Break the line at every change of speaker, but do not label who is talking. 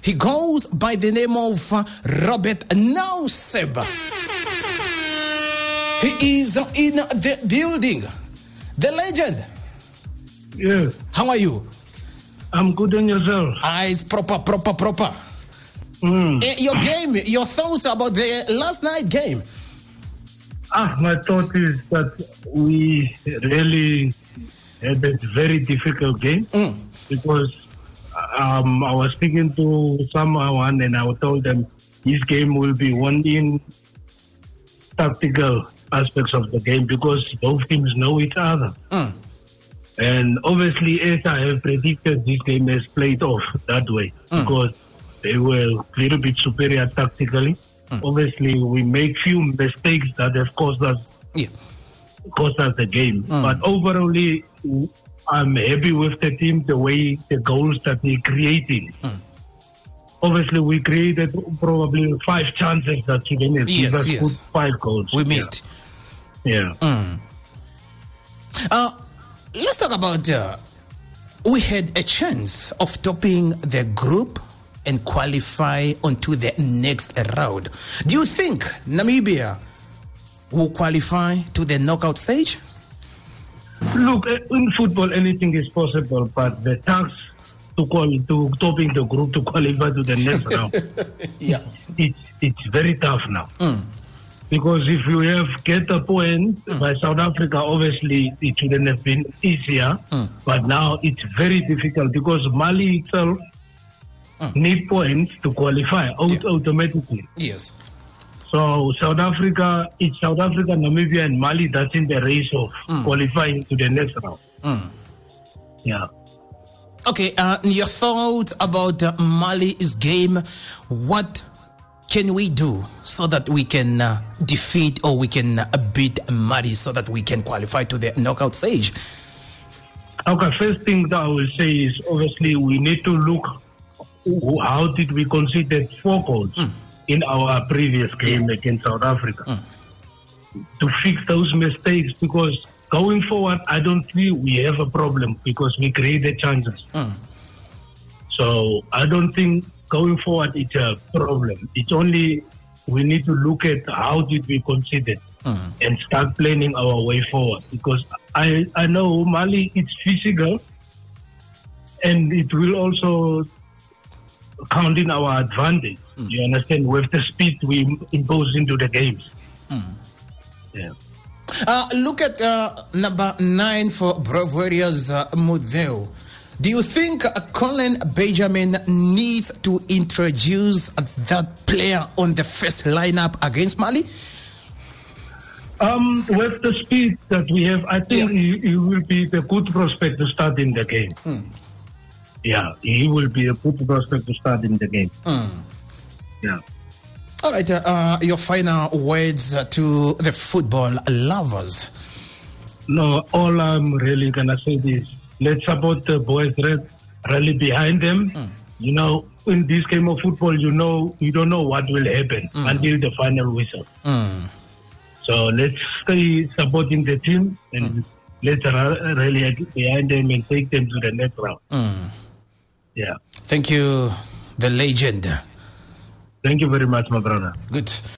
He goes by the name of Robert Nauseb. He is in the building. The legend.
Yes.
How are you?
I'm good, and yourself?
It's proper. Your thoughts about the last night game?
My thought is that we really had a very difficult game because I was speaking to someone and I told them this game will be won in tactical aspects of the game because both teams know each other. And obviously, as I have predicted, this game has played off that way because they were a little bit superior tactically. Obviously, we make few mistakes that have caused us the game. But overall, I'm happy with the team, the way the goals that they created. Obviously, we created probably 5 chances that shouldn't have given us good 5 goals.
We missed.
Yeah.
Let's talk about we had a chance of topping the group and qualify onto the next round. Do you think Namibia will qualify to the knockout stage?
Look, in football, anything is possible, but the task to topping the group to qualify to the next round, it's very tough now. Because if you get a point by South Africa, obviously it shouldn't have been easier. But now it's very difficult because Mali itself need points to qualify automatically.
Yes.
So South Africa, Namibia, and Mali, that's in the race of qualifying to the next round. Yeah.
Okay, your thoughts about Mali's game. What can we do so that we can defeat or we can beat Mali so that we can qualify to the knockout stage?
Okay, first thing that I will say is obviously we need to look how did we concede 4 goals in our previous game against South Africa to fix those mistakes, because going forward I don't feel we have a problem because we created chances. So I don't think going forward it's a problem. It's only we need to look at how did we concede it and start planning our way forward, because I know Mali, it's physical and it will also count in our advantage. You understand? With the speed we impose into the games. Yeah.
Look at number 9 for Brave Warriors, Mudeu. Do you think Colin Benjamin needs to introduce that player on the first lineup against Mali?
With the speed that we have, I think he will be the good prospect to start in the game. Yeah, he will be a good prospect to start in the game. Yeah.
All right, your final words to the football lovers.
No, all I'm really going to say is let's support the boys, rally behind them. You know, in this game of football, you don't know what will happen until the final whistle. So let's stay supporting the team and let's rally behind them and take them to the next round. Yeah.
Thank you, the legend.
Thank you very much, my brother.
Good.